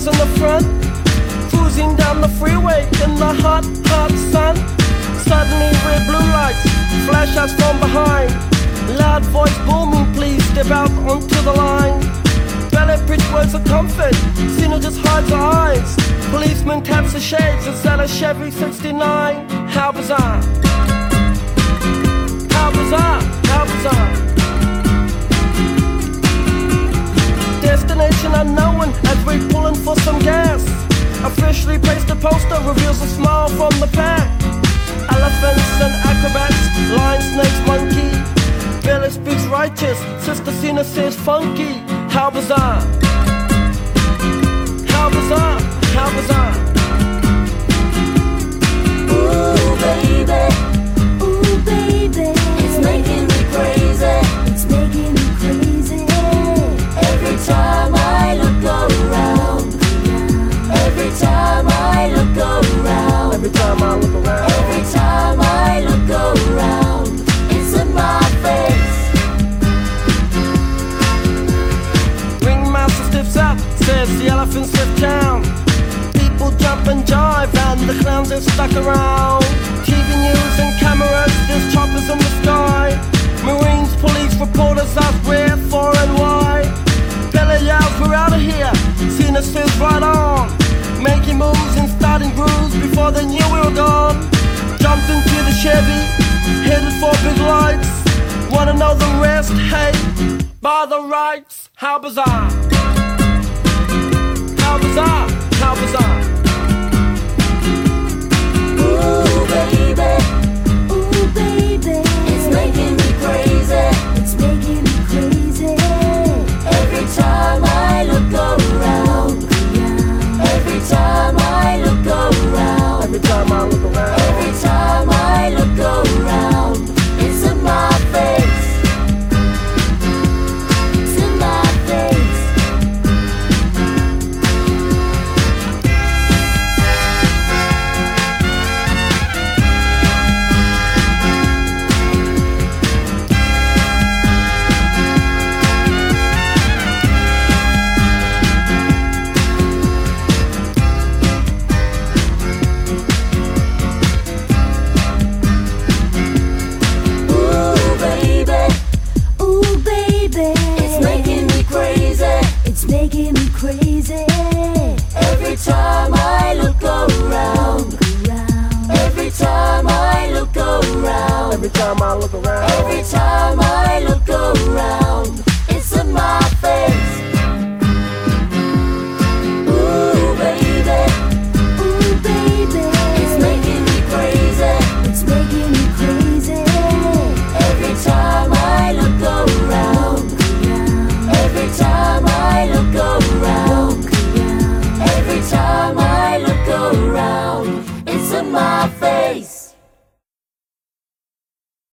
cars in the front, cruising down the freeway in the hot, hot sun. Suddenly red blue lights flash us from behind. Loud voice booming, please step out onto the line. Ballet bridge words of comfort, Cena just hides her eyes. Policeman taps the shades, is that a Chevy 69? How bizarre, how bizarre, how bizarre. Destination unknown as we're pulling for some gas. Officially placed a poster, reveals a smile from the pack. Elephants and acrobats, lion, snakes, monkey. Billy speaks righteous, Sister Cena says funky. How bizarre, how bizarre, how bizarre. Ooh baby, it's making me crazy, it's making me crazy. Every time I look around, every time I look around, Every time I look around, every time I look around, it's in my face. Ringmaster stiffs up, says the elephants left town. People jump and jive and the clowns are stuck around. TV news and cameras, there's choppers in the sky. Marines, police, reporters ask where, for and why. Billy yells, we're out of here, Cena says right on. Making moves and starting grooves before they knew we were gone. Jumped into the Chevy, headed for big lights. Wanna know the rest? Hey, by the rights. How bizarre, how bizarre, how bizarre. Ooh baby, it's making me crazy, it's making me crazy. Every time I look around, every time I look around, Every time I look around, every time I look around, it's in my face, it's in my face. Ooh baby, it's making me crazy, it's making me crazy. Every time I look around, every time I look around, every time I look around. every time I look